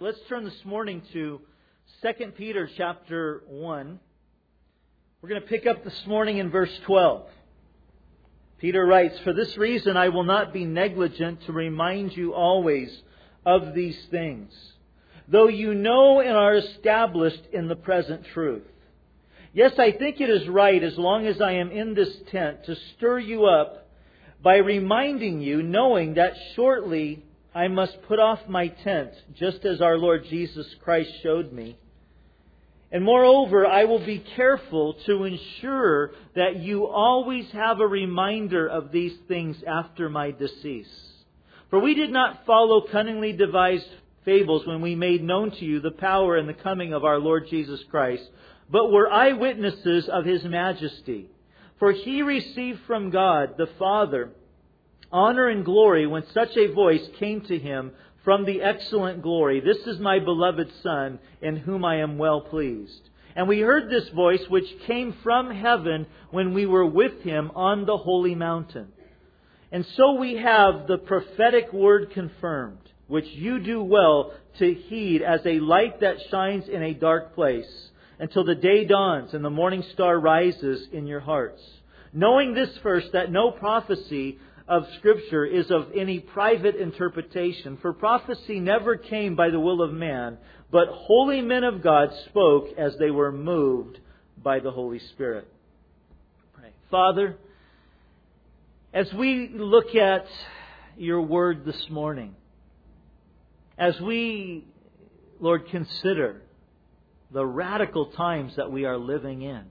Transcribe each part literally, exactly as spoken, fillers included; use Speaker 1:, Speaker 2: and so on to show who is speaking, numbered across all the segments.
Speaker 1: Let's turn this morning to Second Peter chapter one. We're going to pick up this morning in verse twelve. Peter writes, "For this reason I will not be negligent to remind you always of these things, though you know and are established in the present truth. Yes, I think it is right, as long as I am in this tent, to stir you up by reminding you, knowing that shortly I must put off my tent, just as our Lord Jesus Christ showed me. And moreover, I will be careful to ensure that you always have a reminder of these things after my decease. For we did not follow cunningly devised fables when we made known to you the power and the coming of our Lord Jesus Christ, but were eyewitnesses of His majesty. For He received from God the Father honor and glory when such a voice came to Him from the excellent glory, 'This is my beloved Son, in whom I am well pleased.' And we heard this voice which came from heaven when we were with Him on the holy mountain. And so we have the prophetic word confirmed, which you do well to heed as a light that shines in a dark place, until the day dawns and the morning star rises in your hearts. Knowing this first, that no prophecy of Scripture is of any private interpretation. For prophecy never came by the will of man, but holy men of God spoke as they were moved by the Holy Spirit." Pray. Father, as we look at Your Word this morning, as we, Lord, consider the radical times that we are living in,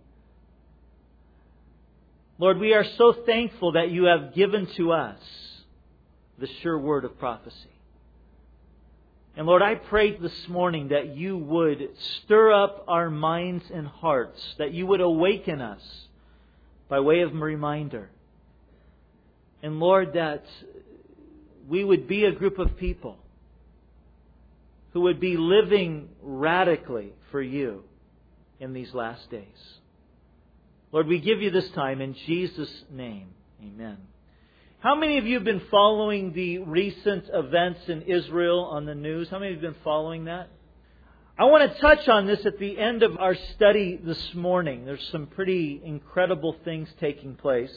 Speaker 1: Lord, we are so thankful that You have given to us the sure word of prophecy. And Lord, I pray this morning that You would stir up our minds and hearts, that You would awaken us by way of reminder. And Lord, that we would be a group of people who would be living radically for You in these last days. Lord, we give You this time in Jesus' name. Amen. How many of you have been following the recent events in Israel on the news? How many of you have been following that? I want to touch on this at the end of our study this morning. There's some pretty incredible things taking place.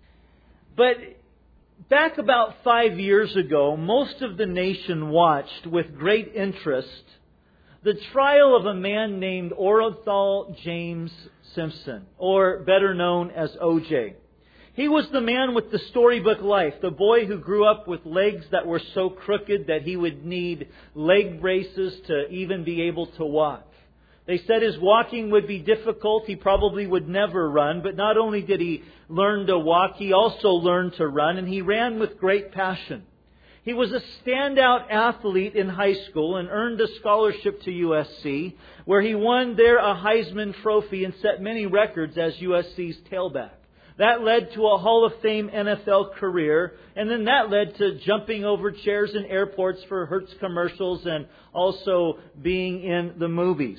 Speaker 1: But back about five years ago, most of the nation watched with great interest the trial of a man named Orenthal James Simpson, or better known as O J. He was the man with the storybook life, the boy who grew up with legs that were so crooked that he would need leg braces to even be able to walk. They said his walking would be difficult. He probably would never run. But not only did he learn to walk, he also learned to run, and he ran with great passion. He was a standout athlete in high school and earned a scholarship to U S C, where he won there a Heisman Trophy and set many records as U S C's tailback. That led to a Hall of Fame N F L career, and then that led to jumping over chairs in airports for Hertz commercials and also being in the movies.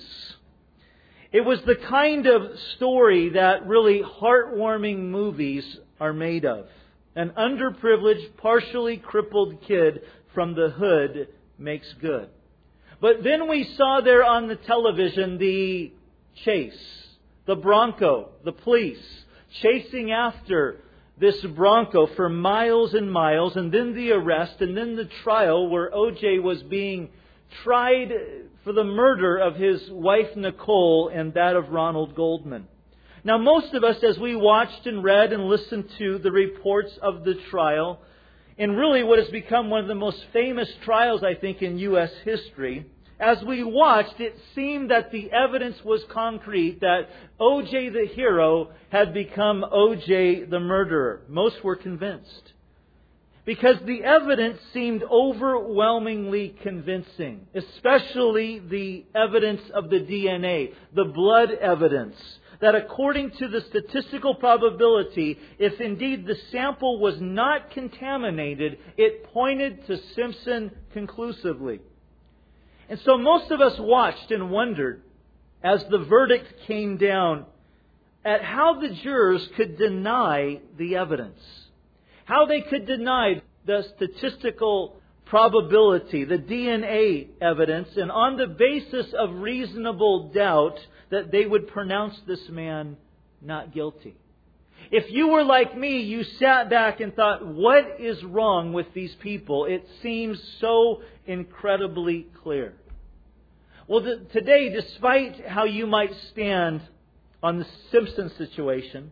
Speaker 1: It was the kind of story that really heartwarming movies are made of. An underprivileged, partially crippled kid from the hood makes good. But then we saw there on the television the chase, the Bronco, the police chasing after this Bronco for miles and miles, and then the arrest, and then the trial where O J was being tried for the murder of his wife Nicole and that of Ronald Goldman. Now, most of us, as we watched and read and listened to the reports of the trial, and really what has become one of the most famous trials, I think, in U S history, as we watched, it seemed that the evidence was concrete that O J the hero had become O J the murderer. Most were convinced, because the evidence seemed overwhelmingly convincing, especially the evidence of the D N A, the blood evidence, that according to the statistical probability, if indeed the sample was not contaminated, it pointed to Simpson conclusively. And so most of us watched and wondered, as the verdict came down, at how the jurors could deny the evidence. How they could deny the statistical probability, the D N A evidence, and on the basis of reasonable doubt, that they would pronounce this man not guilty. If you were like me, you sat back and thought, what is wrong with these people? It seems so incredibly clear. Well, th- today, despite how you might stand on the Simpson situation,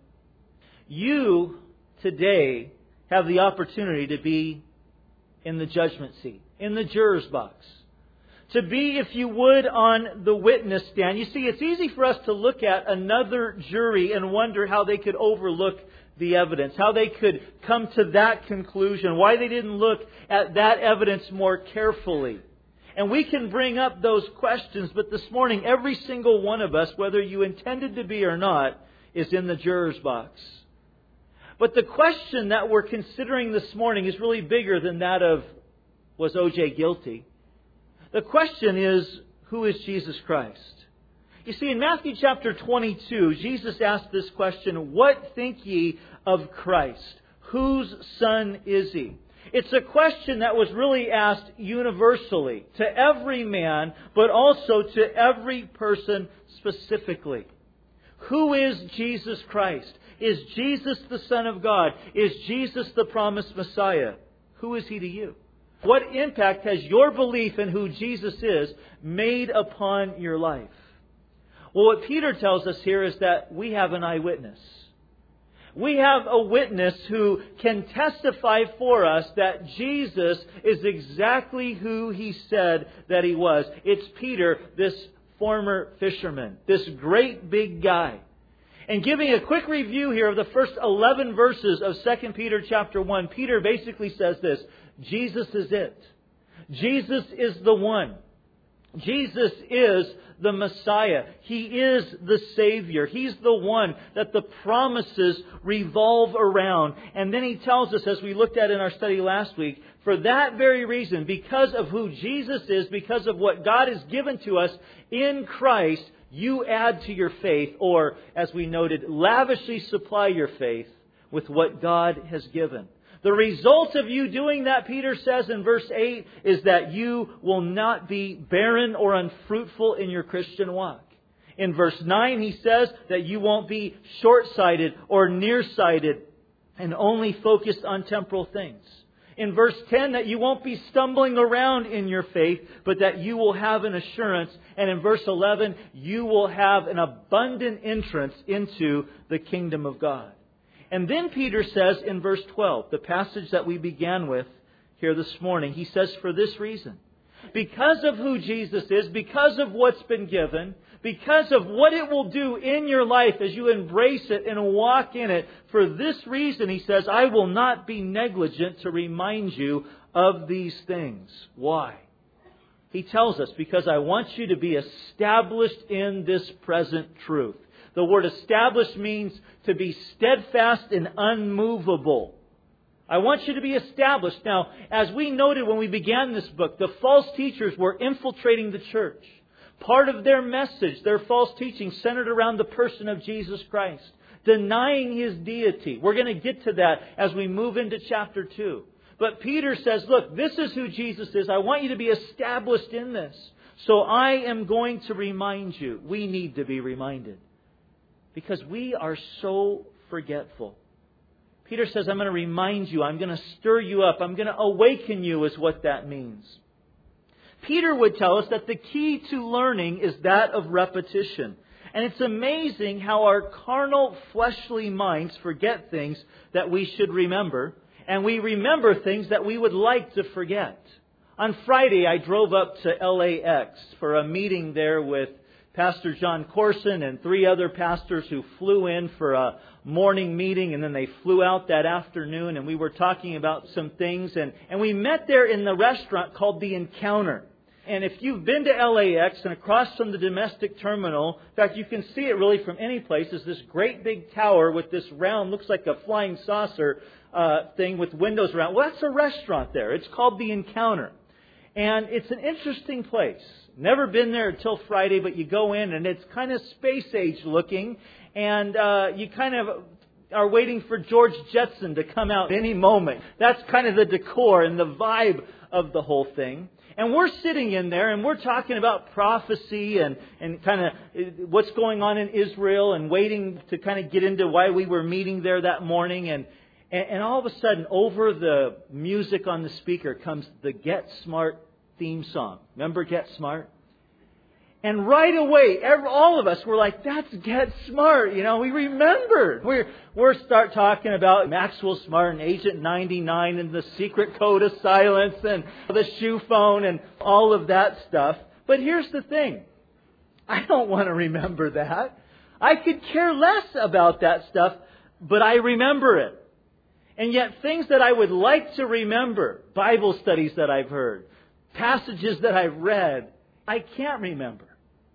Speaker 1: you today have the opportunity to be in the judgment seat, in the juror's box. To be, if you would, on the witness stand. You see, it's easy for us to look at another jury and wonder how they could overlook the evidence, how they could come to that conclusion, why they didn't look at that evidence more carefully. And we can bring up those questions, but this morning, every single one of us, whether you intended to be or not, is in the juror's box. But the question that we're considering this morning is really bigger than that of, was O J guilty? The question is, who is Jesus Christ? You see, in Matthew chapter twenty-two, Jesus asked this question, what think ye of Christ? Whose son is He? It's a question that was really asked universally, to every man, but also to every person specifically. Who is Jesus Christ? Is Jesus the Son of God? Is Jesus the promised Messiah? Who is He to you? What impact has your belief in who Jesus is made upon your life? Well, what Peter tells us here is that we have an eyewitness. We have a witness who can testify for us that Jesus is exactly who He said that He was. It's Peter, this former fisherman, this great big guy. And giving a quick review here of the first eleven verses of Second Peter chapter one, Peter basically says this: Jesus is it. Jesus is the one. Jesus is the Messiah. He is the Savior. He's the one that the promises revolve around. And then He tells us, as we looked at in our study last week, for that very reason, because of who Jesus is, because of what God has given to us in Christ, you add to your faith, or as we noted, lavishly supply your faith with what God has given. The result of you doing that, Peter says in verse eight, is that you will not be barren or unfruitful in your Christian walk. In verse nine, he says that you won't be short-sighted or nearsighted and only focused on temporal things. In verse ten, that you won't be stumbling around in your faith, but that you will have an assurance. And in verse eleven, you will have an abundant entrance into the kingdom of God. And then Peter says in verse twelve, the passage that we began with here this morning, he says, for this reason, because of who Jesus is, because of what's been given, because of what it will do in your life as you embrace it and walk in it, for this reason, he says, I will not be negligent to remind you of these things. Why? He tells us, because I want you to be established in this present truth. The word established means to be steadfast and unmovable. I want you to be established. Now, as we noted when we began this book, the false teachers were infiltrating the church. Part of their message, their false teaching, centered around the person of Jesus Christ, denying His deity. We're going to get to that as we move into chapter two. But Peter says, look, this is who Jesus is. I want you to be established in this. So I am going to remind you. We need to be reminded. Because we are so forgetful. Peter says, I'm going to remind you. I'm going to stir you up. I'm going to awaken you is what that means. Peter would tell us that the key to learning is that of repetition. And it's amazing how our carnal, fleshly minds forget things that we should remember. And we remember things that we would like to forget. On Friday, I drove up to L A X for a meeting there with Pastor John Corson and three other pastors who flew in for a morning meeting, and then they flew out that afternoon, and we were talking about some things. And, and we met there in the restaurant called The Encounter. And if you've been to L A X and across from the domestic terminal, in fact, you can see it really from any place, is this great big tower with this round, looks like a flying saucer uh, thing with windows around. Well, that's a restaurant there. It's called The Encounter. And it's an interesting place. Never been there until Friday, but you go in and it's kind of space age looking. And uh, you kind of are waiting for George Jetson to come out any moment. That's kind of the decor and the vibe of the whole thing. And we're sitting in there and we're talking about prophecy and, and kind of what's going on in Israel and waiting to kind of get into why we were meeting there that morning. And, and, and all of a sudden, over the music on the speaker comes the Get Smart theme song. Remember Get Smart? And right away, every, all of us were like, that's Get Smart. You know, we remembered. We're, we're start talking about Maxwell Smart and Agent ninety-nine and the secret code of silence and the shoe phone and all of that stuff. But here's the thing. I don't want to remember that. I could care less about that stuff, but I remember it. And yet things that I would like to remember, Bible studies that I've heard, passages that I've read, I can't remember.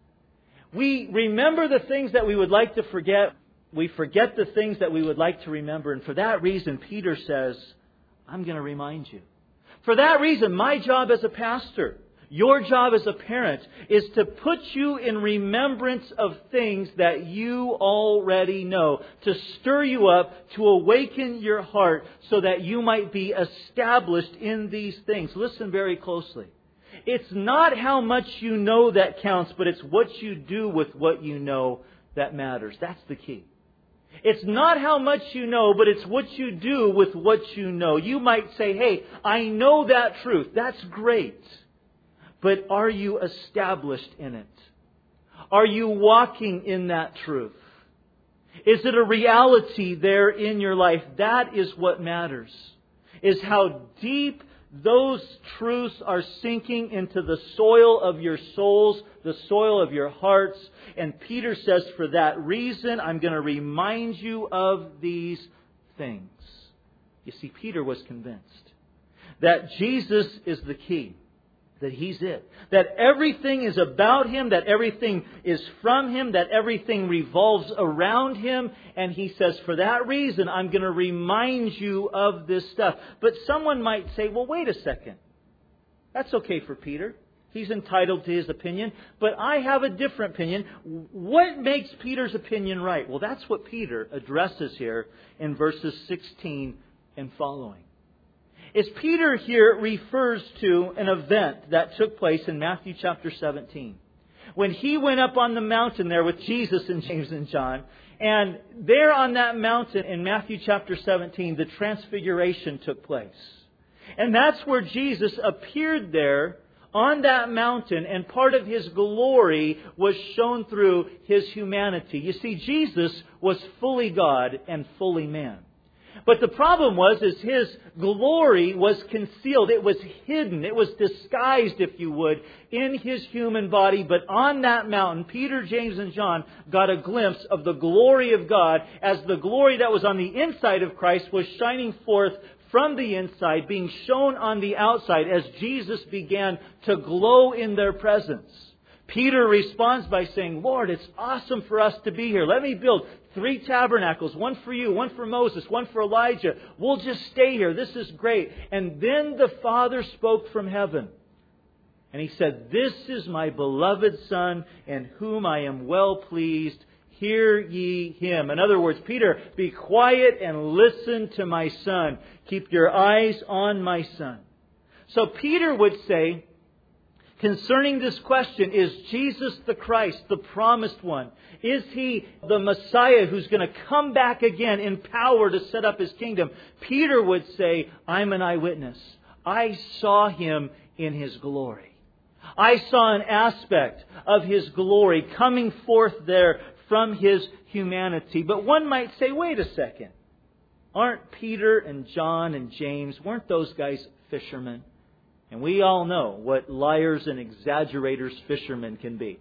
Speaker 1: We remember the things that we would like to forget. We forget the things that we would like to remember. And for that reason, Peter says, I'm going to remind you. For that reason, my job as a pastor, your job as a parent, is to put you in remembrance of things that you already know. To stir you up, to awaken your heart so that you might be established in these things. Listen very closely. It's not how much you know that counts, but it's what you do with what you know that matters. That's the key. It's not how much you know, but it's what you do with what you know. You might say, hey, I know that truth. That's great. But are you established in it? Are you walking in that truth? Is it a reality there in your life? That is what matters. Is how deep those truths are sinking into the soil of your souls, the soil of your hearts. And Peter says, for that reason, I'm going to remind you of these things. You see, Peter was convinced that Jesus is the key. That He's it. That everything is about Him. That everything is from Him. That everything revolves around Him. And he says, for that reason, I'm going to remind you of this stuff. But someone might say, well, wait a second. That's okay for Peter. He's entitled to his opinion. But I have a different opinion. What makes Peter's opinion right? Well, that's what Peter addresses here in verses sixteen and following. Is Peter here refers to an event that took place in Matthew chapter seventeen. When he went up on the mountain there with Jesus and James and John. And there on that mountain in Matthew chapter seventeen, the transfiguration took place. And that's where Jesus appeared there on that mountain, and part of His glory was shown through His humanity. You see, Jesus was fully God and fully man. But the problem was, is His glory was concealed. It was hidden. It was disguised, if you would, in His human body. But on that mountain, Peter, James, and John got a glimpse of the glory of God as the glory that was on the inside of Christ was shining forth from the inside, being shown on the outside as Jesus began to glow in their presence. Peter responds by saying, Lord, it's awesome for us to be here. Let me build three tabernacles, one for you, one for Moses, one for Elijah. We'll just stay here. This is great. And then the Father spoke from heaven. And He said, this is my beloved Son, in whom I am well pleased. Hear ye Him. In other words, Peter, be quiet and listen to my Son. Keep your eyes on my Son. So Peter would say, concerning this question, is Jesus the Christ, the promised one? Is He the Messiah who's going to come back again in power to set up His kingdom? Peter would say, I'm an eyewitness. I saw Him in His glory. I saw an aspect of His glory coming forth there from His humanity. But one might say, wait a second. Aren't Peter and John and James, weren't those guys fishermen? And we all know what liars and exaggerators fishermen can be.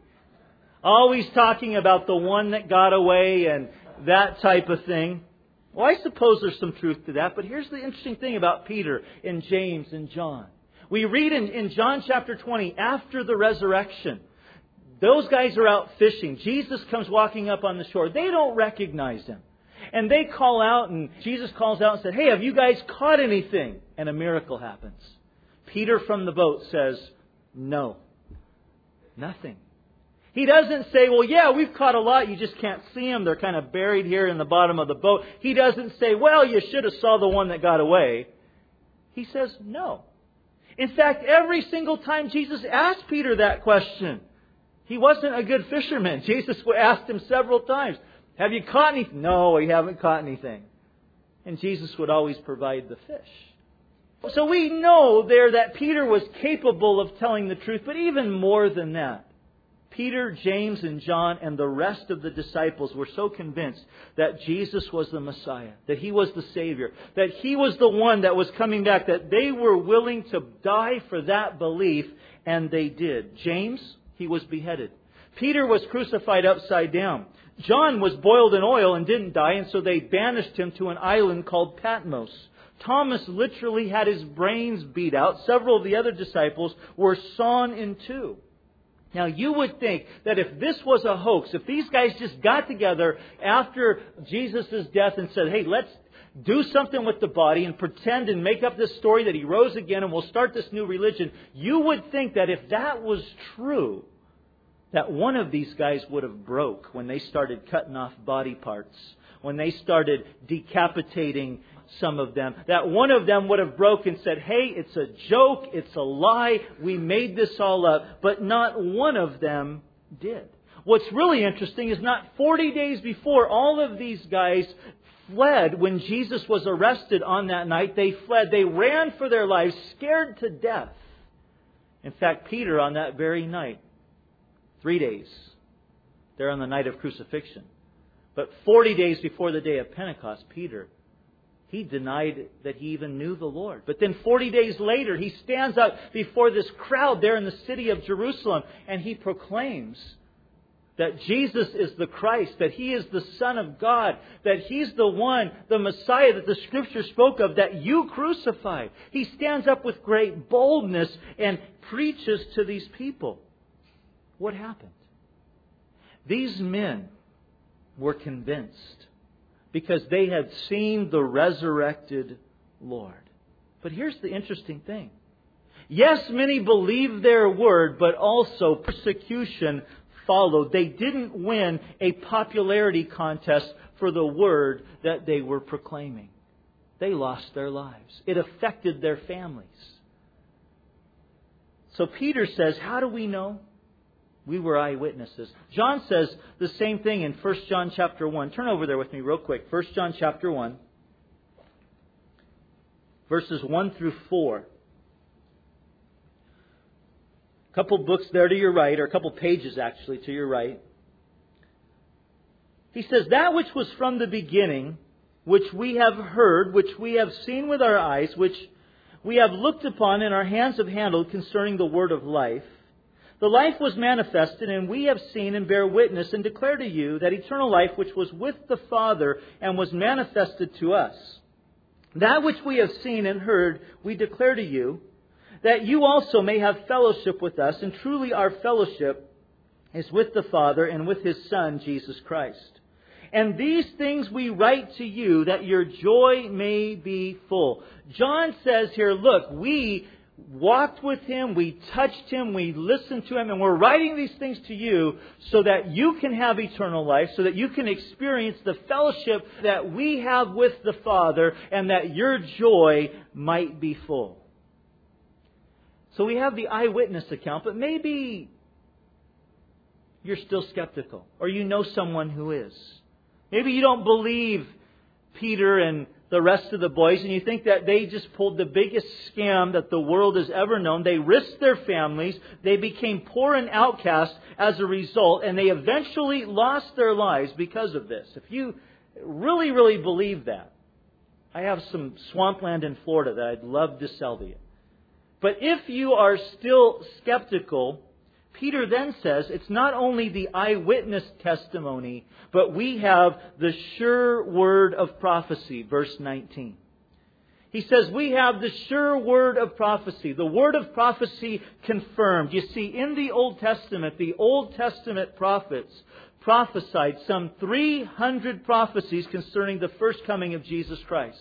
Speaker 1: Always talking about the one that got away and that type of thing. Well, I suppose there's some truth to that. But here's the interesting thing about Peter and James and John. We read in, in John chapter twenty, after the resurrection, those guys are out fishing. Jesus comes walking up on the shore. They don't recognize Him. And they call out, and Jesus calls out and said, hey, have you guys caught anything? And a miracle happens. Peter from the boat says, no, nothing. He doesn't say, well, yeah, we've caught a lot. You just can't see them. They're kind of buried here in the bottom of the boat. He doesn't say, well, you should have saw the one that got away. He says, no. In fact, every single time Jesus asked Peter that question, he wasn't a good fisherman. Jesus asked him several times, have you caught anything? No, we haven't caught anything. And Jesus would always provide the fish. So we know there that Peter was capable of telling the truth, but even more than that, Peter, James, and John, and the rest of the disciples were so convinced that Jesus was the Messiah, that He was the Savior, that He was the one that was coming back, that they were willing to die for that belief, and they did. James, he was beheaded. Peter was crucified upside down. John was boiled in oil and didn't die, and so they banished him to an island called Patmos. Thomas literally had his brains beat out. Several of the other disciples were sawn in two. Now, you would think that if this was a hoax, if these guys just got together after Jesus' death and said, hey, let's do something with the body and pretend and make up this story that He rose again and we'll start this new religion, you would think that if that was true, that one of these guys would have broke when they started cutting off body parts, when they started decapitating some of them, that one of them would have broke and said, hey, it's a joke, it's a lie, we made this all up. But not one of them did. What's really interesting is not forty days before all of these guys fled when Jesus was arrested on that night. They fled. They ran for their lives, scared to death. In fact, Peter on that very night, three days, there on the night of crucifixion, but forty days before the day of Pentecost, Peter, he denied that he even knew the Lord. But then forty days later, he stands up before this crowd there in the city of Jerusalem and he proclaims that Jesus is the Christ, that He is the Son of God, that He's the one, the Messiah that the Scripture spoke of, that you crucified. He stands up with great boldness and preaches to these people. What happened? These men were convinced because they had seen the resurrected Lord. But here's the interesting thing. Yes, many believed their word, but also persecution followed. They didn't win a popularity contest for the word that they were proclaiming. They lost their lives. It affected their families. So Peter says, how do we know? We were eyewitnesses. John says the same thing in First John chapter one. Turn over there with me real quick. First John chapter one. Verses one through four. A couple books there to your right, or a couple pages actually to your right. He says, that which was from the beginning, which we have heard, which we have seen with our eyes, which we have looked upon and our hands have handled concerning the word of life. The life was manifested, and we have seen and bear witness and declare to you that eternal life which was with the Father and was manifested to us. That which we have seen and heard we declare to you, that you also may have fellowship with us, and truly our fellowship is with the Father and with His Son, Jesus Christ. And these things we write to you, that your joy may be full. John says here, look, we walked with Him, we touched Him, we listened to Him, and we're writing these things to you so that you can have eternal life, so that you can experience the fellowship that we have with the Father, and that your joy might be full. So we have the eyewitness account, but maybe you're still skeptical, or you know someone who is. Maybe you don't believe Peter and the rest of the boys, and you think that they just pulled the biggest scam that the world has ever known. They risked their families. They became poor and outcast as a result, and they eventually lost their lives because of this. If you really, really believe that, I have some swampland in Florida that I'd love to sell to you. But if you are still skeptical, Peter then says it's not only the eyewitness testimony, but we have the sure word of prophecy, verse nineteen. He says we have the sure word of prophecy, the word of prophecy confirmed. You see, in the Old Testament, the Old Testament prophets prophesied some three hundred prophecies concerning the first coming of Jesus Christ.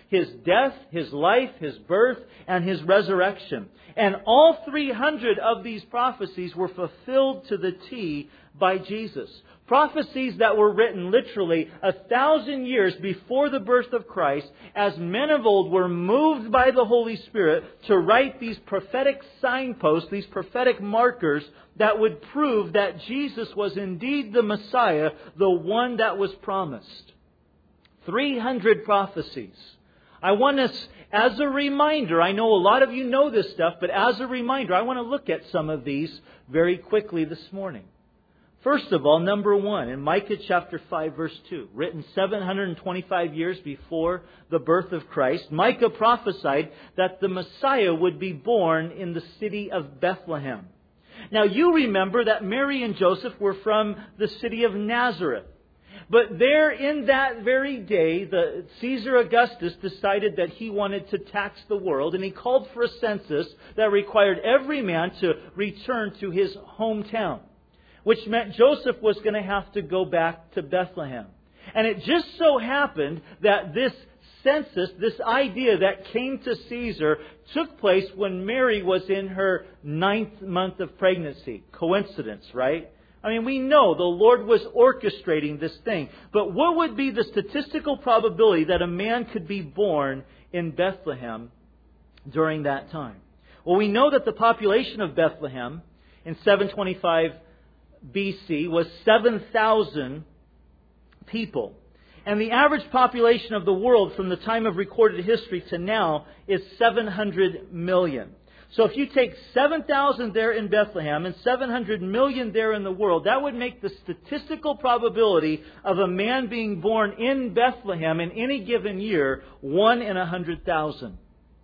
Speaker 1: His death, His life, His birth, and His resurrection. And all three hundred of these prophecies were fulfilled to the T by Jesus. Prophecies that were written literally a thousand years before the birth of Christ, as men of old were moved by the Holy Spirit to write these prophetic signposts, these prophetic markers that would prove that Jesus was indeed the Messiah, the one that was promised. three hundred prophecies. I want us, as a reminder, I know a lot of you know this stuff, but as a reminder, I want to look at some of these very quickly this morning. First of all, number one, in Micah chapter five, verse two, written seven hundred twenty-five years before the birth of Christ, Micah prophesied that the Messiah would be born in the city of Bethlehem. Now, you remember that Mary and Joseph were from the city of Nazareth. But there, in that very day, the Caesar Augustus decided that he wanted to tax the world, and he called for a census that required every man to return to his hometown, which meant Joseph was going to have to go back to Bethlehem. And it just so happened that this census, this idea that came to Caesar, took place when Mary was in her ninth month of pregnancy. Coincidence, right? I mean, we know the Lord was orchestrating this thing. But what would be the statistical probability that a man could be born in Bethlehem during that time? Well, we know that the population of Bethlehem in seven twenty-five B C was seven thousand people. And the average population of the world from the time of recorded history to now is seven hundred million. So if you take seven thousand there in Bethlehem and seven hundred million there in the world, that would make the statistical probability of a man being born in Bethlehem in any given year one in one hundred thousand.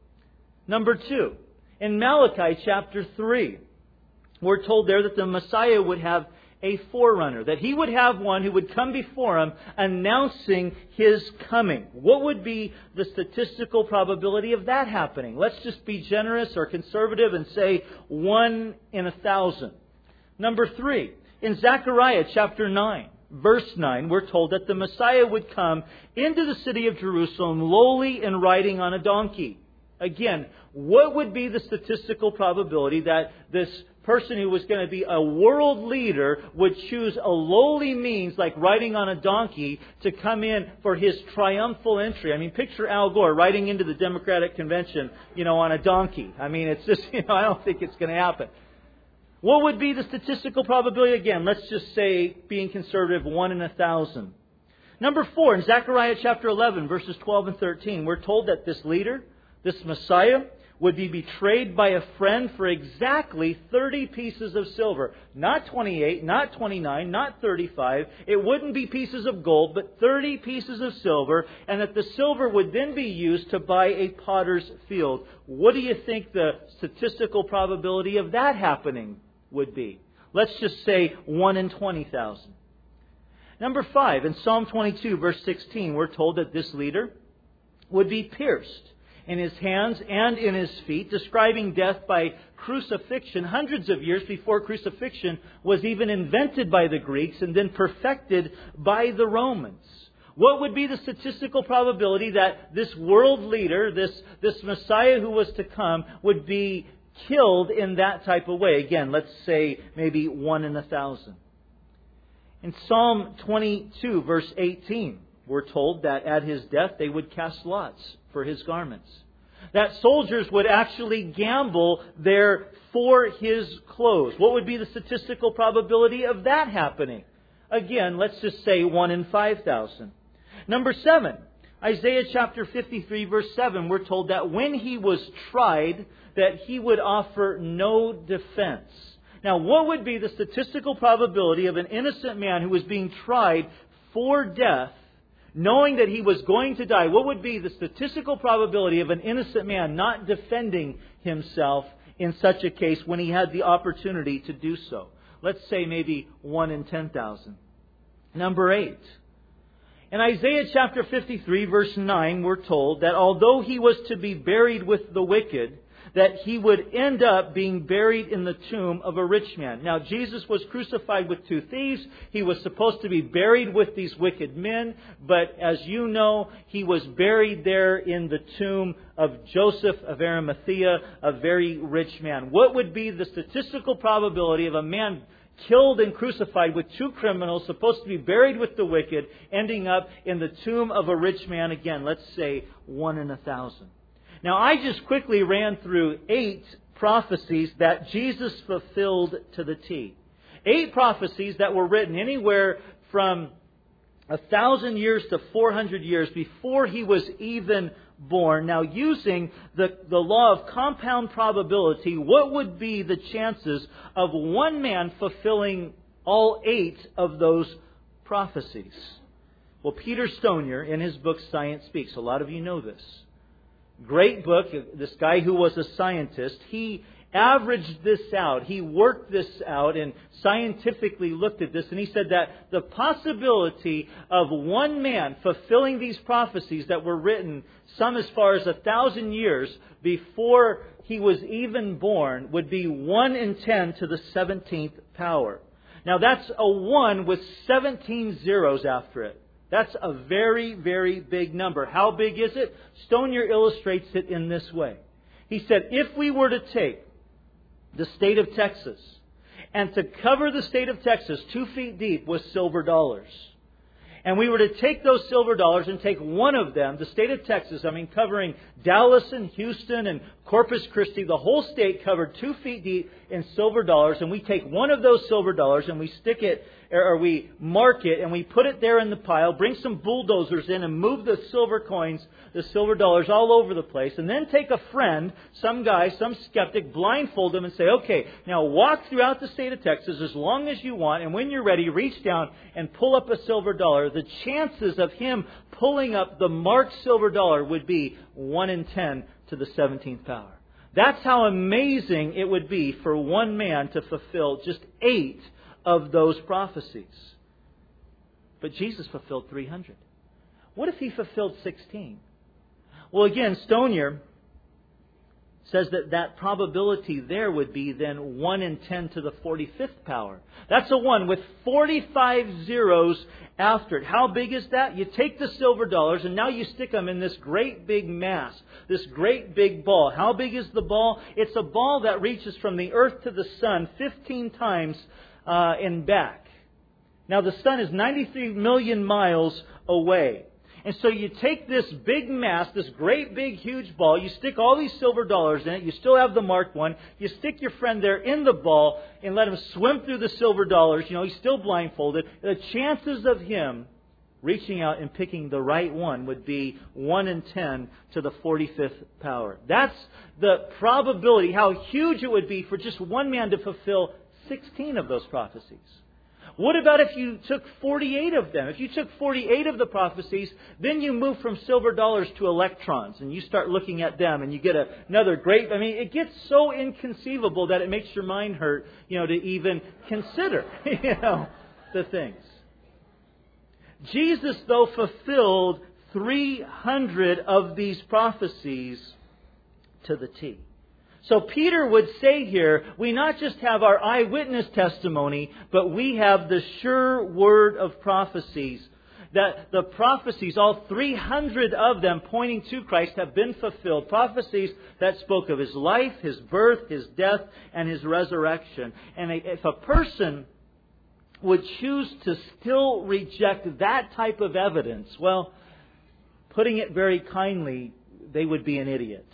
Speaker 1: Number two, in Malachi chapter three, we're told there that the Messiah would have a forerunner, that He would have one who would come before Him announcing His coming. What would be the statistical probability of that happening? Let's just be generous or conservative and say one in a thousand. Number three, in Zechariah chapter nine, verse nine, we're told that the Messiah would come into the city of Jerusalem lowly and riding on a donkey. Again, what would be the statistical probability that this person who was going to be a world leader would choose a lowly means like riding on a donkey to come in for His triumphal entry? I mean, picture Al Gore riding into the Democratic convention, you know, on a donkey. I mean, it's just, you know, I don't think it's going to happen. What would be the statistical probability? Again, let's just say, being conservative, one in a thousand. Number four, in Zechariah chapter eleven, verses twelve and thirteen, we're told that this leader, this Messiah, would be betrayed by a friend for exactly thirty pieces of silver. Not twenty-eight, not twenty-nine, not thirty-five. It wouldn't be pieces of gold, but thirty pieces of silver. And that the silver would then be used to buy a potter's field. What do you think the statistical probability of that happening would be? Let's just say one in twenty thousand. Number five, in Psalm twenty-two, verse sixteen, we're told that this leader would be pierced in his hands and in his feet, describing death by crucifixion hundreds of years before crucifixion was even invented by the Greeks and then perfected by the Romans. What would be the statistical probability that this world leader, this, this Messiah who was to come, would be killed in that type of way? Again, let's say maybe one in a thousand. In Psalm twenty-two, verse eighteen, we're told that at His death they would cast lots for His garments. That soldiers would actually gamble there for His clothes. What would be the statistical probability of that happening? Again, let's just say one in five thousand. Number seven, Isaiah chapter fifty-three, verse seven, we're told that when He was tried, that He would offer no defense. Now, what would be the statistical probability of an innocent man who was being tried for death, knowing that he was going to die? What would be the statistical probability of an innocent man not defending himself in such a case when he had the opportunity to do so? Let's say maybe one in ten thousand. Number eight. In Isaiah chapter fifty-three, verse nine, we're told that although He was to be buried with the wicked, that He would end up being buried in the tomb of a rich man. Now, Jesus was crucified with two thieves. He was supposed to be buried with these wicked men. But as you know, He was buried there in the tomb of Joseph of Arimathea, a very rich man. What would be the statistical probability of a man killed and crucified with two criminals, supposed to be buried with the wicked, ending up in the tomb of a rich man? Again, let's say one in a thousand. Now, I just quickly ran through eight prophecies that Jesus fulfilled to the T. Eight prophecies that were written anywhere from a thousand years to four hundred years before He was even born. Now, using the, the law of compound probability, what would be the chances of one man fulfilling all eight of those prophecies? Well, Peter Stonier, in his book Science Speaks, a lot of you know this. Great book. This guy who was a scientist, he averaged this out. He worked this out and scientifically looked at this. And he said that the possibility of one man fulfilling these prophecies that were written some as far as a thousand years before he was even born would be one in ten to the seventeenth power. Now that's a one with seventeen zeros after it. That's a very, very big number. How big is it? Stonier illustrates it in this way. He said, if we were to take the state of Texas and to cover the state of Texas two feet deep with silver dollars, and we were to take those silver dollars and take one of them, the state of Texas, I mean covering Dallas and Houston and Corpus Christi, the whole state covered two feet deep in silver dollars, and we take one of those silver dollars and we stick it, or we mark it, and we put it there in the pile, bring some bulldozers in and move the silver coins, the silver dollars all over the place, and then take a friend, some guy, some skeptic, blindfold them and say, okay, now walk throughout the state of Texas as long as you want, and when you're ready, reach down and pull up a silver dollar. The chances of him pulling up the marked silver dollar would be one in ten to the seventeenth power. That's how amazing it would be for one man to fulfill just eight of those prophecies. But Jesus fulfilled three hundred. What if He fulfilled sixteen? Well, again, Stonier says that that probability there would be then one in ten to the forty-fifth power. That's a one with forty-five zeros after it. How big is that? You take the silver dollars and now you stick them in this great big mass, this great big ball. How big is the ball? It's a ball that reaches from the earth to the sun fifteen times uh, and back. Now the sun is ninety-three million miles away. And so you take this big mass, this great big huge ball, you stick all these silver dollars in it, you still have the marked one, you stick your friend there in the ball and let him swim through the silver dollars, you know, he's still blindfolded. The chances of him reaching out and picking the right one would be one in ten to the forty-fifth power. That's the probability, how huge it would be for just one man to fulfill sixteen of those prophecies. What about if you took forty-eight of them? If you took forty-eight of the prophecies, then you move from silver dollars to electrons and you start looking at them and you get a, another great... I mean, it gets so inconceivable that it makes your mind hurt, you know, to even consider, you know, the things. Jesus, though, fulfilled three hundred of these prophecies to the T. So Peter would say here, we not just have our eyewitness testimony, but we have the sure word of prophecies. That the prophecies, all three hundred of them pointing to Christ, have been fulfilled. Prophecies that spoke of His life, His birth, His death, and His resurrection. And if a person would choose to still reject that type of evidence, well, putting it very kindly, they would be an idiot.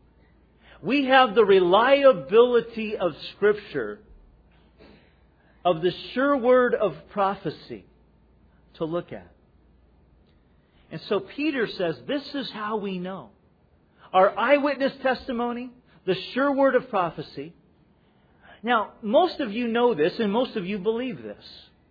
Speaker 1: We have the reliability of Scripture, of the sure word of prophecy to look at. And so Peter says, this is how we know. Our eyewitness testimony, the sure word of prophecy. Now, most of you know this and most of you believe this.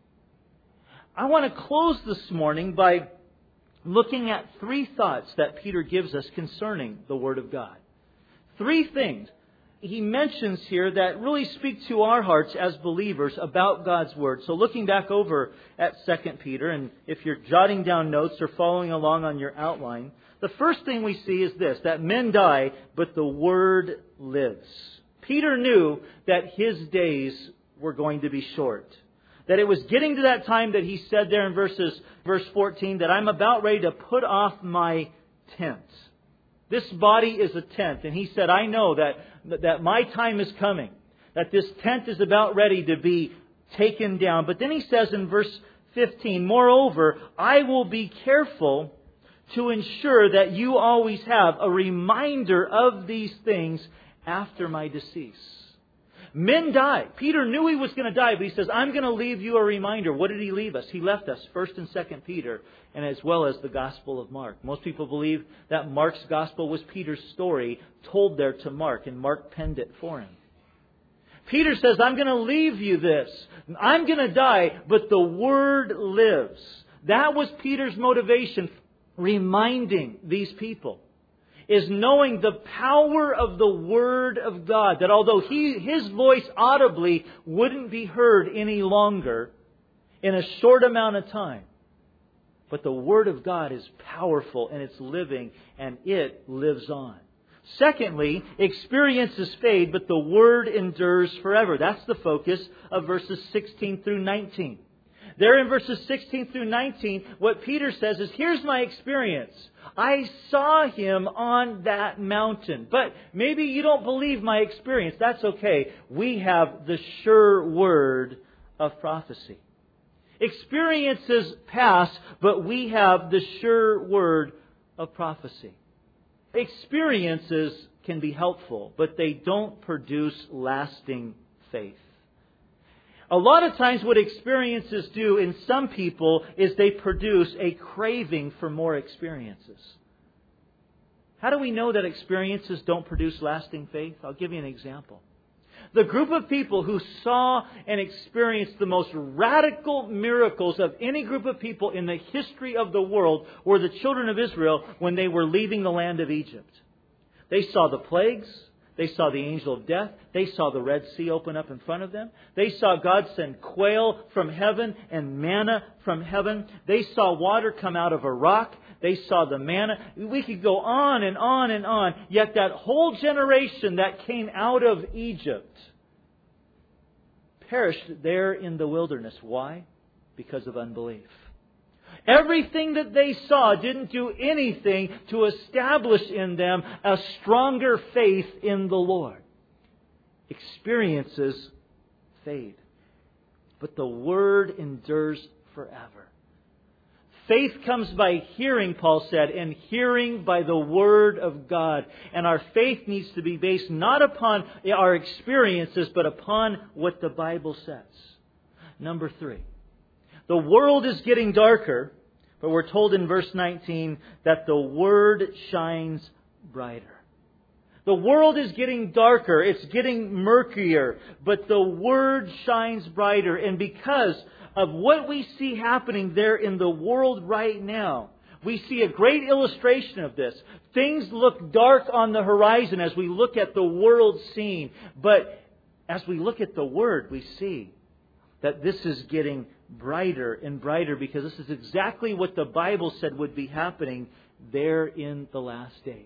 Speaker 1: I want to close this morning by looking at three thoughts that Peter gives us concerning the Word of God. Three things. he mentions here that really speak to our hearts as believers about God's Word. So looking back over at Second Peter, and if you're jotting down notes or following along on your outline, the first thing we see is this, that men die, but the Word lives. Peter knew that his days were going to be short. That it was getting to that time that he said there in verses, verse fourteen, that I'm about ready to put off my tent. This body is a tent. And he said, I know that, that my time is coming. That this tent is about ready to be taken down. But then he says in verse fifteen, moreover, I will be careful to ensure that you always have a reminder of these things after my decease. Men die. Peter knew he was going to die, but he says, I'm going to leave you a reminder. What did he leave us? He left us First and Second Peter, and as well as the Gospel of Mark. Most people believe that Mark's Gospel was Peter's story told there to Mark, and Mark penned it for him. Peter says, I'm going to leave you this. I'm going to die, but the Word lives. That was Peter's motivation, reminding these people. Is knowing the power of the Word of God. That although he, his voice audibly wouldn't be heard any longer in a short amount of time. But the Word of God is powerful and it's living and it lives on. Secondly, experiences fade, but the Word endures forever. That's the focus of verses sixteen through nineteen. There in verses sixteen through nineteen, what Peter says is, here's my experience. I saw Him on that mountain. But maybe you don't believe my experience. That's okay. We have the sure word of prophecy. Experiences pass, but we have the sure word of prophecy. Experiences can be helpful, but they don't produce lasting faith. A lot of times what experiences do in some people is they produce a craving for more experiences. How do we know that experiences don't produce lasting faith? I'll give you an example. The group of people who saw and experienced the most radical miracles of any group of people in the history of the world were the children of Israel when they were leaving the land of Egypt. They saw the plagues. They saw the angel of death. They saw the Red Sea open up in front of them. They saw God send quail from heaven and manna from heaven. They saw water come out of a rock. They saw the manna. We could go on and on and on. Yet that whole generation that came out of Egypt perished there in the wilderness. Why? Because of unbelief. Everything that they saw didn't do anything to establish in them a stronger faith in the Lord. Experiences fade, but the Word endures forever. Faith comes by hearing, Paul said, and hearing by the Word of God. And our faith needs to be based not upon our experiences, but upon what the Bible says. Number three. The world is getting darker, but we're told in verse nineteen that the Word shines brighter. The world is getting darker, it's getting murkier, but the Word shines brighter. And because of what we see happening there in the world right now, we see a great illustration of this. Things look dark on the horizon as we look at the world scene. But as we look at the Word, we see that this is getting brighter and brighter, because this is exactly what the Bible said would be happening there in the last days.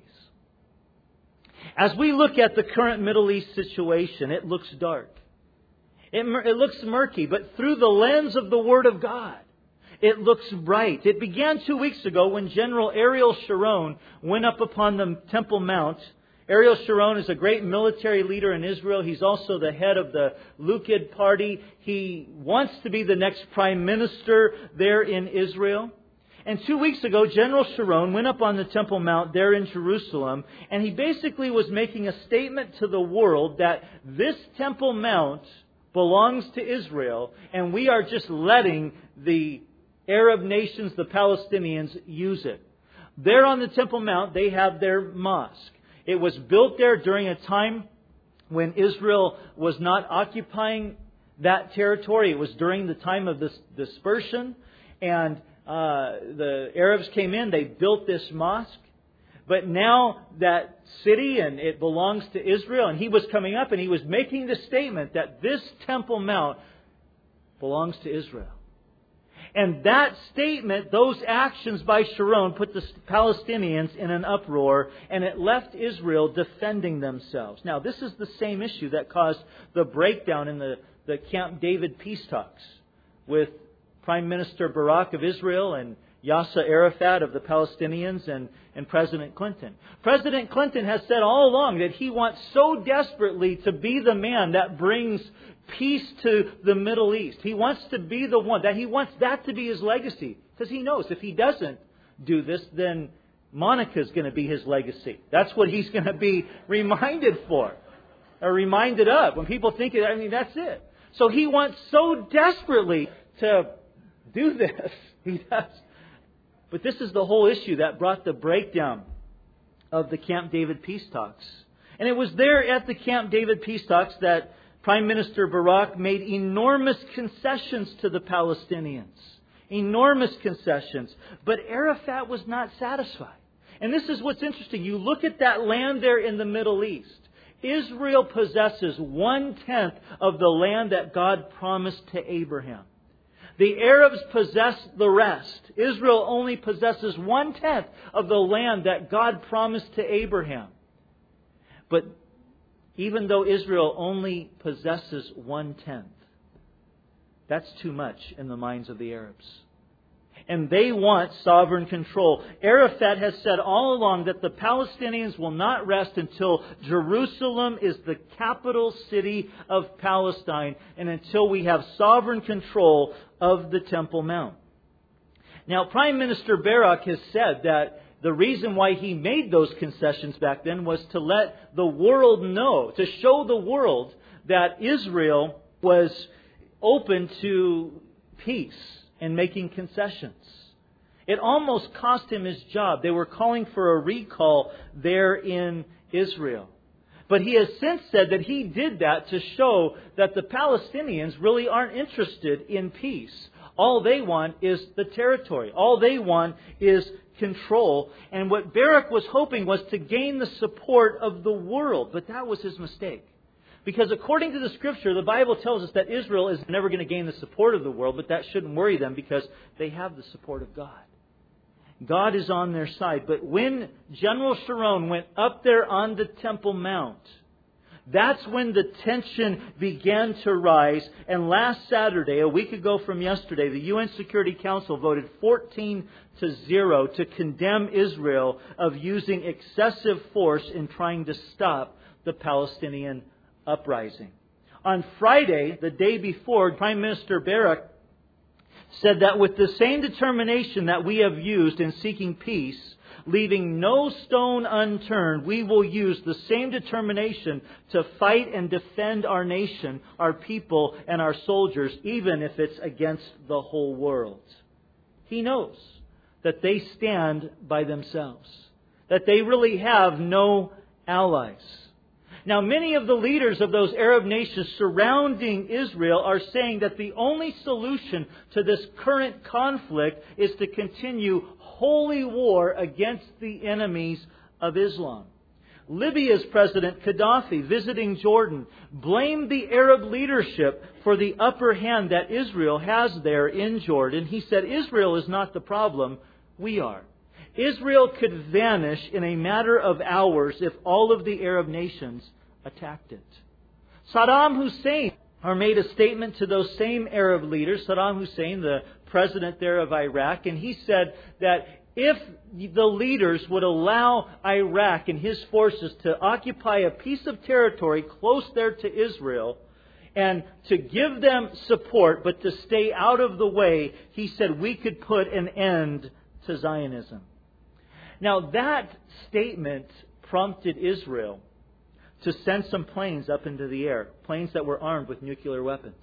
Speaker 1: As we look at the current Middle East situation, it looks dark. It, it looks murky, but through the lens of the Word of God, it looks bright. It began two weeks ago when General Ariel Sharon went up upon the Temple Mount. Ariel Sharon is a great military leader in Israel. He's also the head of the Likud party. He wants to be the next prime minister there in Israel. And two weeks ago, General Sharon went up on the Temple Mount there in Jerusalem, and he basically was making a statement to the world that this Temple Mount belongs to Israel, and we are just letting the Arab nations, the Palestinians, use it. There on the Temple Mount, they have their mosque. It was built there during a time when Israel was not occupying that territory. It was during the time of this dispersion. And uh, the Arabs came in. They built this mosque. But now that city, and it belongs to Israel, and he was coming up and he was making the statement that this Temple Mount belongs to Israel. And that statement, those actions by Sharon, put the Palestinians in an uproar, and it left Israel defending themselves. Now, this is the same issue that caused the breakdown in the, the Camp David peace talks with Prime Minister Barak of Israel and Yasser Arafat of the Palestinians and, and President Clinton. President Clinton has said all along that he wants so desperately to be the man that brings peace to the Middle East. He wants to be the one, that he wants that to be his legacy. Because he knows if he doesn't do this, then Monica's going to be his legacy. That's what he's going to be reminded for, or reminded of. When people think, I mean, that's it. So he wants so desperately to do this. He does. But this is the whole issue that brought the breakdown of the Camp David peace talks. And it was there at the Camp David peace talks that Prime Minister Barak made enormous concessions to the Palestinians. Enormous concessions. But Arafat was not satisfied. And this is what's interesting. You look at that land there in the Middle East. Israel possesses one-tenth of the land that God promised to Abraham. The Arabs possess the rest. Israel only possesses one-tenth of the land that God promised to Abraham. But even though Israel only possesses one-tenth, that's too much in the minds of the Arabs. And they want sovereign control. Arafat has said all along that the Palestinians will not rest until Jerusalem is the capital city of Palestine and until we have sovereign control of the Temple Mount. Now, Prime Minister Barak has said that the reason why he made those concessions back then was to let the world know, to show the world that Israel was open to peace and making concessions. It almost cost him his job. They were calling for a recall there in Israel. But he has since said that he did that to show that the Palestinians really aren't interested in peace. All they want is the territory. All they want is control. And what Barak was hoping was to gain the support of the world. But that was his mistake. Because according to the Scripture, the Bible tells us that Israel is never going to gain the support of the world, but that shouldn't worry them because they have the support of God. God is on their side. But when General Sharon went up there on the Temple Mount, that's when the tension began to rise. And last Saturday, a week ago from yesterday, the U N Security Council voted fourteen to zero to condemn Israel of using excessive force in trying to stop the Palestinian uprising. On Friday, the day before, Prime Minister Barak said that with the same determination that we have used in seeking peace, leaving no stone unturned, we will use the same determination to fight and defend our nation, our people, and our soldiers, even if it's against the whole world. He knows that they stand by themselves, that they really have no allies. Now, many of the leaders of those Arab nations surrounding Israel are saying that the only solution to this current conflict is to continue holy war against the enemies of Islam. Libya's President Gaddafi, visiting Jordan, blamed the Arab leadership for the upper hand that Israel has there in Jordan. He said, Israel is not the problem, we are. Israel could vanish in a matter of hours if all of the Arab nations attacked it. Saddam Hussein made a statement to those same Arab leaders, Saddam Hussein, the president there of Iraq, and he said that if the leaders would allow Iraq and his forces to occupy a piece of territory close there to Israel, and to give them support, but to stay out of the way, he said we could put an end to Zionism. Now, that statement prompted Israel to send some planes up into the air, planes that were armed with nuclear weapons.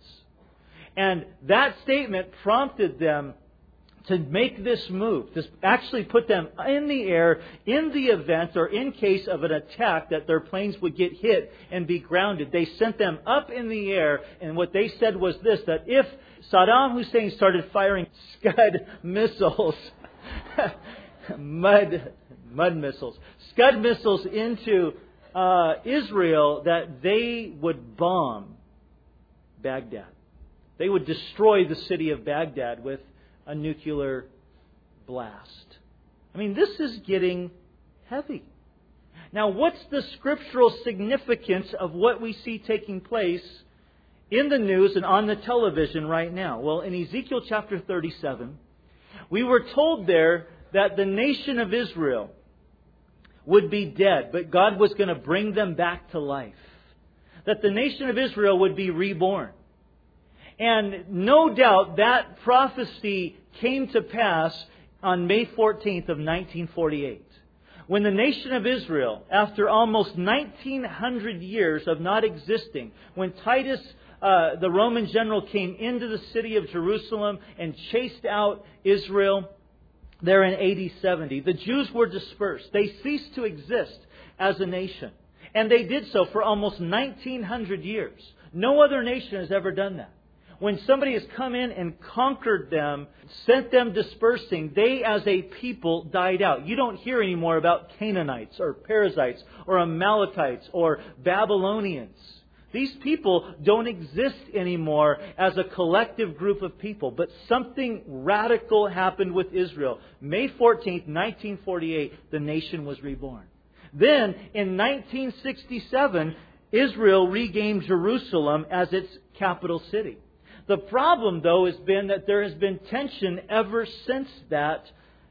Speaker 1: And that statement prompted them to make this move, to actually put them in the air in the event or in case of an attack that their planes would get hit and be grounded. They sent them up in the air, and what they said was this, that if Saddam Hussein started firing Scud missiles, mud mud missiles, Scud missiles into uh, Israel that they would bomb Baghdad. They would destroy the city of Baghdad with a nuclear blast. I mean, this is getting heavy. Now, what's the scriptural significance of what we see taking place in the news and on the television right now? Well, in Ezekiel chapter thirty-seven, we were told there that the nation of Israel would be dead, but God was going to bring them back to life. That the nation of Israel would be reborn. And no doubt that prophecy came to pass on May fourteenth of nineteen forty-eight. When the nation of Israel, after almost nineteen hundred years of not existing, when Titus, uh, the Roman general, came into the city of Jerusalem and chased out Israel there in A D seventy, the Jews were dispersed. They ceased to exist as a nation. And they did so for almost nineteen hundred years. No other nation has ever done that. When somebody has come in and conquered them, sent them dispersing, they as a people died out. You don't hear anymore about Canaanites or Perizzites or Amalekites or Babylonians. These people don't exist anymore as a collective group of people. But something radical happened with Israel. May fourteenth, nineteen forty-eight, the nation was reborn. Then, in nineteen sixty-seven, Israel regained Jerusalem as its capital city. The problem, though, has been that there has been tension ever since that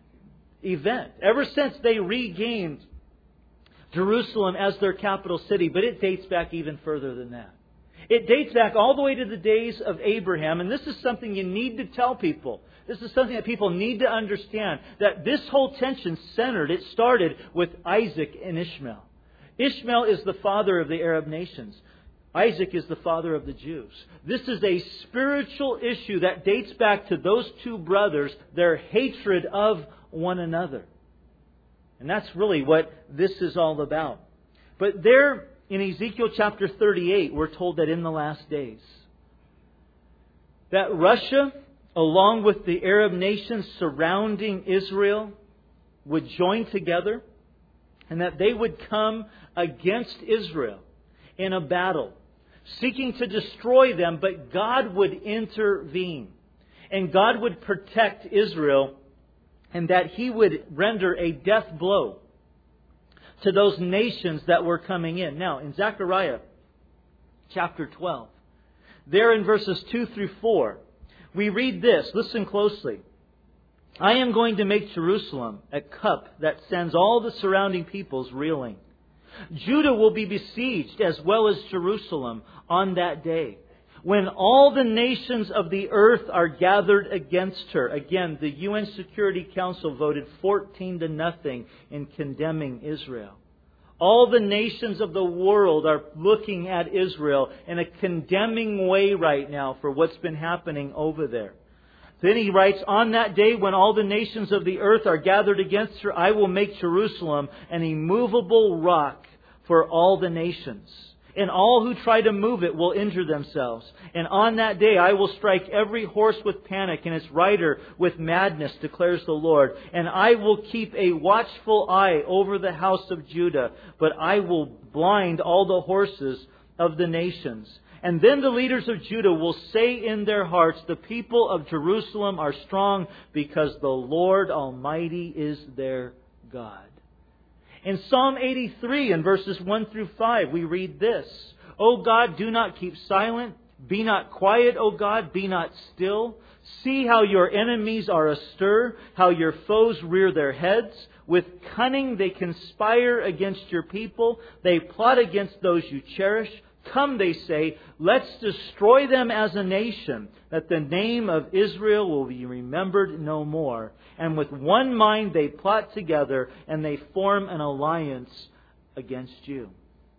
Speaker 1: event. Ever since they regained Jerusalem as their capital city. But it dates back even further than that. It dates back all the way to the days of Abraham. And this is something you need to tell people. This is something that people need to understand. That this whole tension centered, it started with Isaac and Ishmael. Ishmael is the father of the Arab nations. Isaac is the father of the Jews. This is a spiritual issue that dates back to those two brothers, their hatred of one another. And that's really what this is all about. But there in Ezekiel chapter thirty-eight, we're told that in the last days, that Russia, along with the Arab nations surrounding Israel, would join together and that they would come against Israel in a battle, seeking to destroy them, but God would intervene. And God would protect Israel, and that He would render a death blow to those nations that were coming in. Now, in Zechariah chapter twelve, there in verses two through four, we read this. Listen closely. I am going to make Jerusalem a cup that sends all the surrounding peoples reeling. Judah will be besieged as well as Jerusalem on that day, when all the nations of the earth are gathered against her. Again, the U N Security Council voted fourteen to nothing in condemning Israel. All the nations of the world are looking at Israel in a condemning way right now for what's been happening over there. Then he writes, on that day when all the nations of the earth are gathered against her, I will make Jerusalem an immovable rock for all the nations. And all who try to move it will injure themselves. And on that day I will strike every horse with panic and its rider with madness, declares the Lord. And I will keep a watchful eye over the house of Judah, but I will blind all the horses of the nations. And then the leaders of Judah will say in their hearts, the people of Jerusalem are strong because the Lord Almighty is their God. In Psalm eighty-three, in verses one through five, we read this. O God, do not keep silent. Be not quiet, O God, be not still. See how your enemies are astir, how your foes rear their heads. With cunning they conspire against your people. They plot against those you cherish. Come, they say, let's destroy them as a nation, that the name of Israel will be remembered no more. And with one mind they plot together, and they form an alliance against you.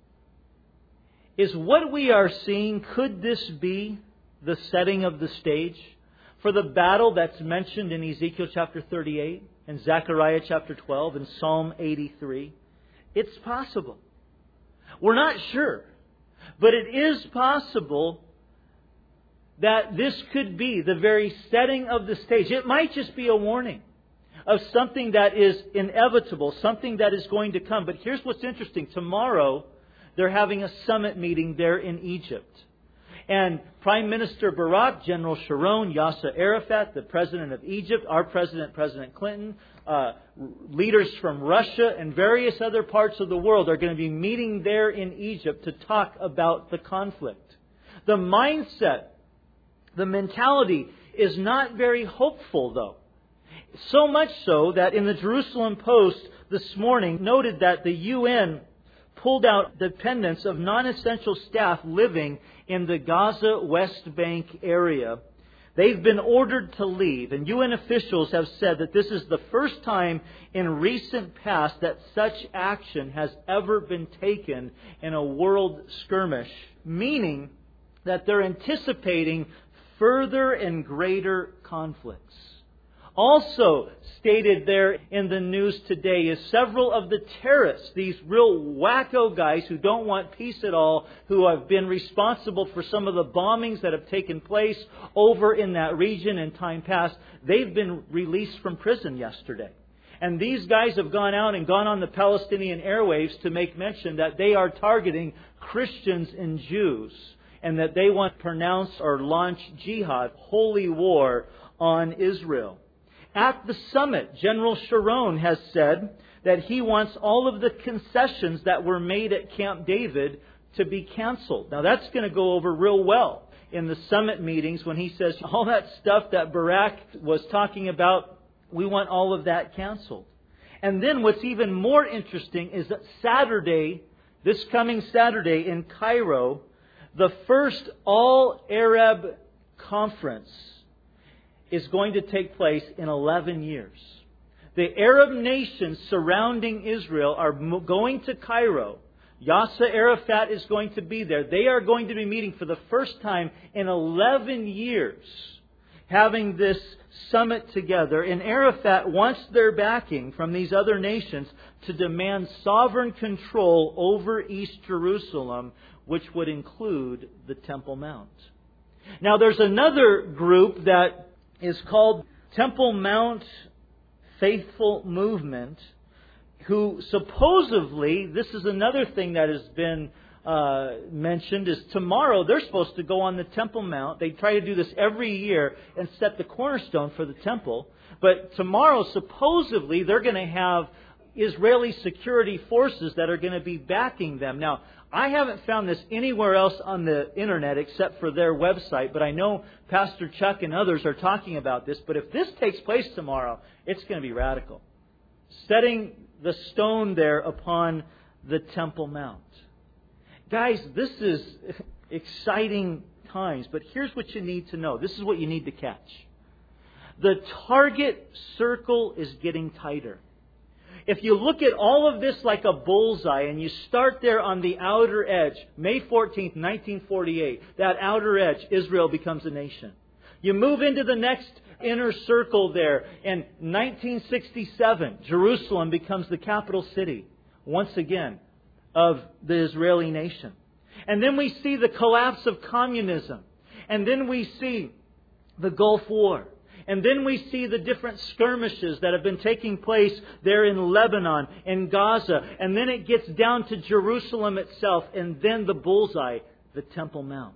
Speaker 1: Is what we are seeing, could this be the setting of the stage for the battle that's mentioned in Ezekiel chapter thirty-eight, and Zechariah chapter twelve, and Psalm eighty-three? It's possible. We're not sure. But it is possible that this could be the very setting of the stage. It might just be a warning. of something that is inevitable, something that is going to come. But here's what's interesting. Tomorrow, they're having a summit meeting there in Egypt. And Prime Minister Barak, General Sharon, Yasser Arafat, the President of Egypt, our President, President Clinton, uh, leaders from Russia and various other parts of the world are going to be meeting there in Egypt to talk about the conflict. The mindset, the mentality is not very hopeful, though. So much so that in the Jerusalem Post this morning noted that the U N pulled out dependents of non-essential staff living in the Gaza West Bank area. They've been ordered to leave, and U N officials have said that this is the first time in recent past that such action has ever been taken in a world skirmish, meaning that they're anticipating further and greater conflicts. Also stated there in the news today is several of the terrorists, these real wacko guys who don't want peace at all, who have been responsible for some of the bombings that have taken place over in that region in time past. They've been released from prison yesterday. And these guys have gone out and gone on the Palestinian airwaves to make mention that they are targeting Christians and Jews, and that they want to pronounce or launch jihad, holy war, on Israel. At the summit, General Sharon has said that he wants all of the concessions that were made at Camp David to be canceled. Now that's going to go over real well in the summit meetings when he says all that stuff that Barak was talking about, we want all of that canceled. And then what's even more interesting is that Saturday, this coming Saturday in Cairo, the first all-Arab conference is going to take place in eleven years. The Arab nations surrounding Israel are going to Cairo. Yasser Arafat is going to be there. They are going to be meeting for the first time in eleven years, having this summit together. And Arafat wants their backing from these other nations to demand sovereign control over East Jerusalem, which would include the Temple Mount. Now there's another group that is called Temple Mount Faithful Movement, who supposedly, this is another thing that has been uh, mentioned, is tomorrow they're supposed to go on the Temple Mount. They try to do this every year and set the cornerstone for the temple. But tomorrow, supposedly, they're going to have Israeli security forces that are going to be backing them. Now, I haven't found this anywhere else on the internet except for their website, but I know Pastor Chuck and others are talking about this. But if this takes place tomorrow, it's going to be radical. Setting the stone there upon the Temple Mount. Guys, this is exciting times, but here's what you need to know. This is what you need to catch. The target circle is getting tighter. If you look at all of this like a bullseye and you start there on the outer edge, May fourteenth, nineteen forty-eight, that outer edge, Israel becomes a nation. You move into the next inner circle there, and nineteen sixty-seven, Jerusalem becomes the capital city, once again, of the Israeli nation. And then we see the collapse of communism. And then we see the Gulf War. And then we see the different skirmishes that have been taking place there in Lebanon and Gaza. And then it gets down to Jerusalem itself. And then the bullseye, the Temple Mount.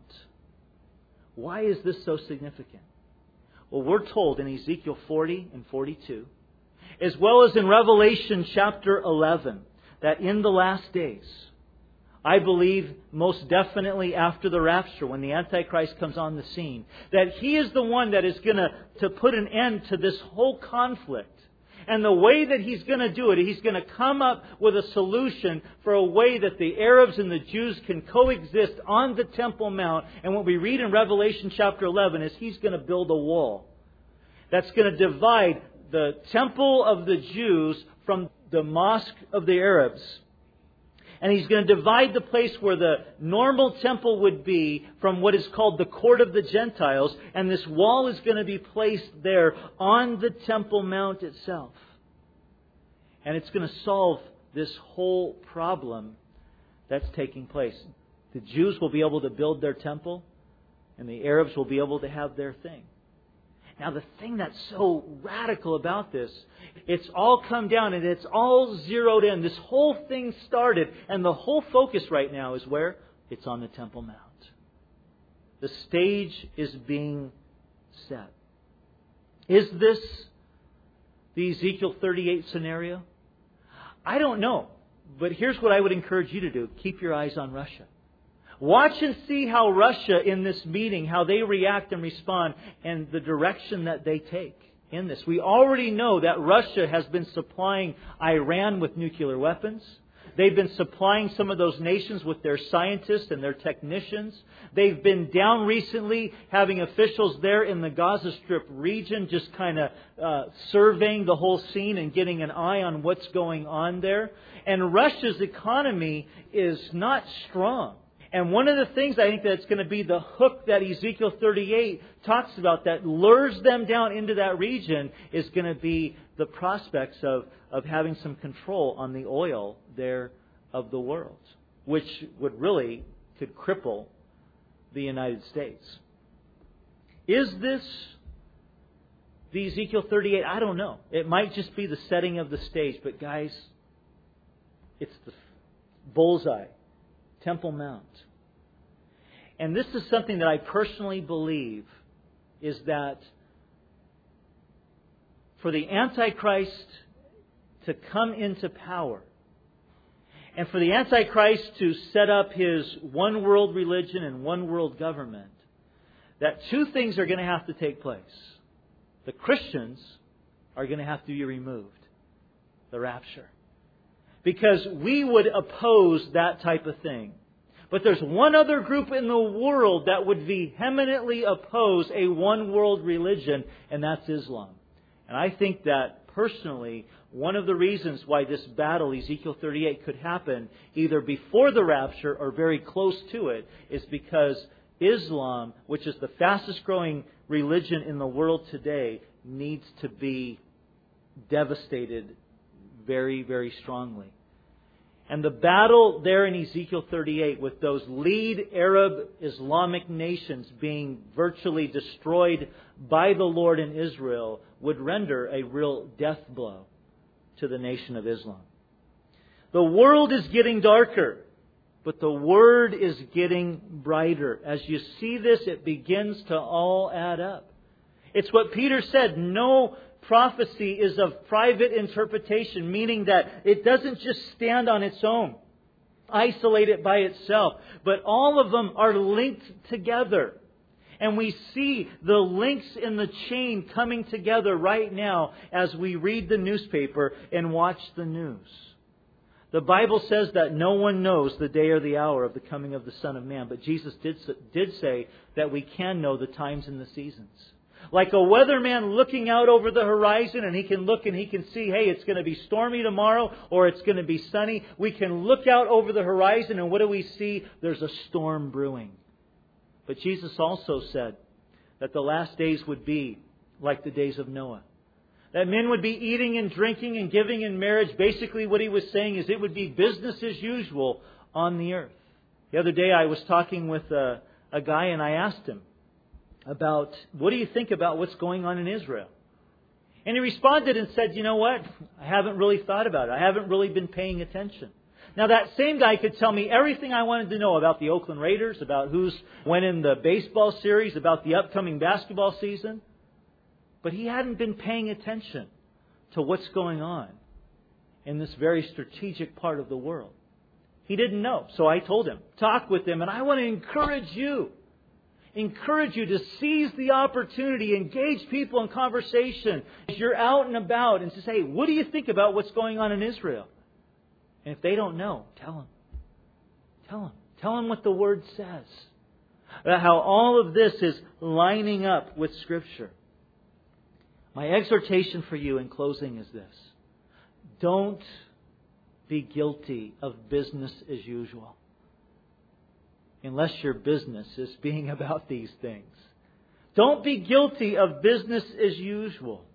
Speaker 1: Why is this so significant? Well, we're told in Ezekiel forty and forty-two, as well as in Revelation chapter eleven, that in the last days, I believe most definitely after the rapture, when the Antichrist comes on the scene, that he is the one that is going to, to put an end to this whole conflict. And the way that he's going to do it, he's going to come up with a solution for a way that the Arabs and the Jews can coexist on the Temple Mount. And what we read in Revelation chapter eleven is he's going to build a wall that's going to divide the temple of the Jews from the mosque of the Arabs. And he's going to divide the place where the normal temple would be from what is called the court of the Gentiles. And this wall is going to be placed there on the Temple Mount itself. And it's going to solve this whole problem that's taking place. The Jews will be able to build their temple, and the Arabs will be able to have their thing. Now the thing that's so radical about this, it's all come down and it's all zeroed in. This whole thing started, and the whole focus right now is where? It's on the Temple Mount. The stage is being set. Is this the Ezekiel thirty-eight scenario? I don't know. But here's what I would encourage you to do. Keep your eyes on Russia. Watch and see how Russia in this meeting, how they react and respond, and the direction that they take in this. We already know that Russia has been supplying Iran with nuclear weapons. They've been supplying some of those nations with their scientists and their technicians. They've been down recently having officials there in the Gaza Strip region just kind of uh, surveying the whole scene and getting an eye on what's going on there. And Russia's economy is not strong. And one of the things I think that's going to be the hook that Ezekiel thirty-eight talks about that lures them down into that region is going to be the prospects of, of having some control on the oil there of the world, which would really could cripple the United States. Is this the Ezekiel thirty-eight? I don't know. It might just be the setting of the stage. But guys, it's the bullseye. Temple Mount. And this is something that I personally believe is that for the Antichrist to come into power and for the Antichrist to set up his one world religion and one world government, that two things are going to have to take place. The Christians are going to have to be removed. The rapture. Because we would oppose that type of thing. But there's one other group in the world that would vehemently oppose a one world religion, and that's Islam. And I think that personally, one of the reasons why this battle, Ezekiel thirty-eight, could happen either before the rapture or very close to it, is because Islam, which is the fastest growing religion in the world today, needs to be devastated very, very strongly. And the battle there in Ezekiel thirty-eight with those lead Arab Islamic nations being virtually destroyed by the Lord in Israel would render a real death blow to the nation of Islam. The world is getting darker, but the Word is getting brighter. As you see this, it begins to all add up. It's what Peter said, no prophecy is of private interpretation, meaning that it doesn't just stand on its own, isolate it by itself, but all of them are linked together. And we see the links in the chain coming together right now as we read the newspaper and watch the news. The Bible says that no one knows the day or the hour of the coming of the Son of Man, but Jesus did, did say that we can know the times and the seasons. Like a weatherman looking out over the horizon, and he can look and he can see, hey, it's going to be stormy tomorrow or it's going to be sunny. We can look out over the horizon and what do we see? There's a storm brewing. But Jesus also said that the last days would be like the days of Noah. That men would be eating and drinking and giving in marriage. Basically what he was saying is it would be business as usual on the earth. The other day I was talking with a, a guy and I asked him about, what do you think about what's going on in Israel? And he responded and said, you know what? I haven't really thought about it. I haven't really been paying attention. Now that same guy could tell me everything I wanted to know about the Oakland Raiders, about who's went in the baseball series, about the upcoming basketball season. But he hadn't been paying attention to what's going on in this very strategic part of the world. He didn't know. So I told him, talk with him, and I want to encourage you. Encourage you to seize the opportunity, engage people in conversation as you're out and about and to say, what do you think about what's going on in Israel? And if they don't know, tell them. Tell them. Tell them what the Word says. How all of this is lining up with Scripture. My exhortation for you in closing is this. Don't be guilty of business as usual. Unless your business is being about these things. Don't be guilty of business as usual.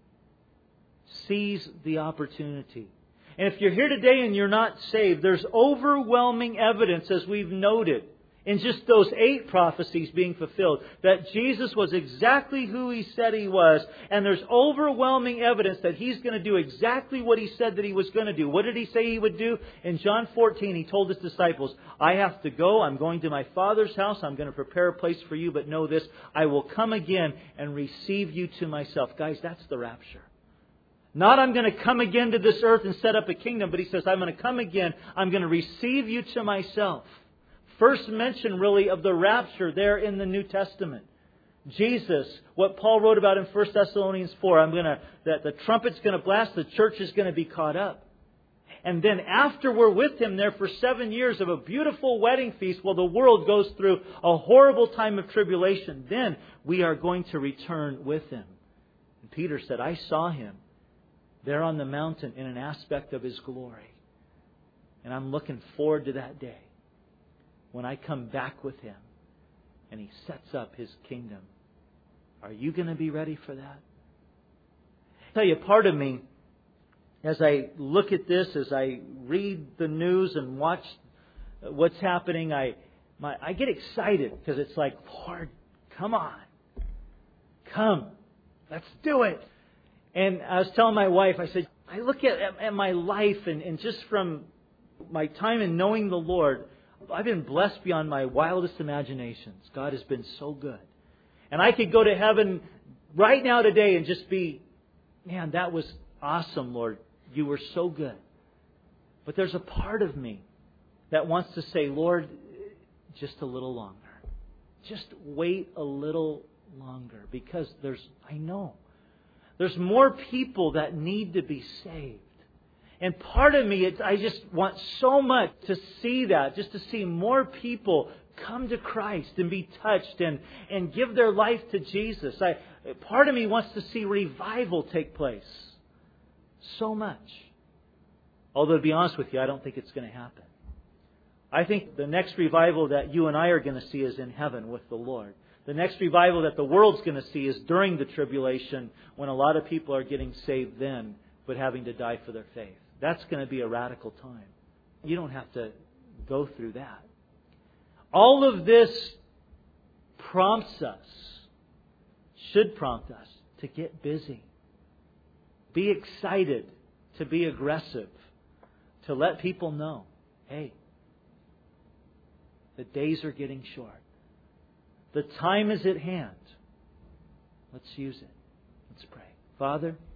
Speaker 1: Seize the opportunity. And if you're here today and you're not saved, there's overwhelming evidence, as we've noted, in just those eight prophecies being fulfilled, that Jesus was exactly who He said He was, and there's overwhelming evidence that He's going to do exactly what He said that He was going to do. What did He say He would do? In John fourteen, He told His disciples, I have to go, I'm going to my Father's house, I'm going to prepare a place for you, but know this, I will come again and receive you to myself. Guys, that's the rapture. Not I'm going to come again to this earth and set up a kingdom, but He says, I'm going to come again, I'm going to receive you to myself. First mention really of the rapture there in the New Testament. Jesus, what Paul wrote about in First Thessalonians four, I'm gonna that the trumpet's going to blast, the church is going to be caught up. And then after we're with Him there for seven years of a beautiful wedding feast while the world goes through a horrible time of tribulation, then we are going to return with Him. And Peter said, I saw Him there on the mountain in an aspect of His glory. And I'm looking forward to that day when I come back with Him and He sets up His kingdom. Are you going to be ready for that? I'll tell you, part of me, as I look at this, as I read the news and watch what's happening, I my, I get excited because it's like, Lord, come on. Come. Let's do it. And I was telling my wife, I said, I look at, at my life and, and just from my time in knowing the Lord, I've been blessed beyond my wildest imaginations. God has been so good. And I could go to heaven right now today and just be, man, that was awesome, Lord. You were so good. But there's a part of me that wants to say, Lord, just a little longer. Just wait a little longer. Because there's, I know, there's more people that need to be saved. And part of me, it, I just want so much to see that, just to see more people come to Christ and be touched and, and give their life to Jesus. I, part of me wants to see revival take place. So much. Although, to be honest with you, I don't think it's going to happen. I think the next revival that you and I are going to see is in heaven with the Lord. The next revival that the world's going to see is during the tribulation, when a lot of people are getting saved then, but having to die for their faith. That's going to be a radical time. You don't have to go through that. All of this prompts us, should prompt us, to get busy. Be excited, to be aggressive, to let people know, hey, the days are getting short. The time is at hand. Let's use it. Let's pray. Father,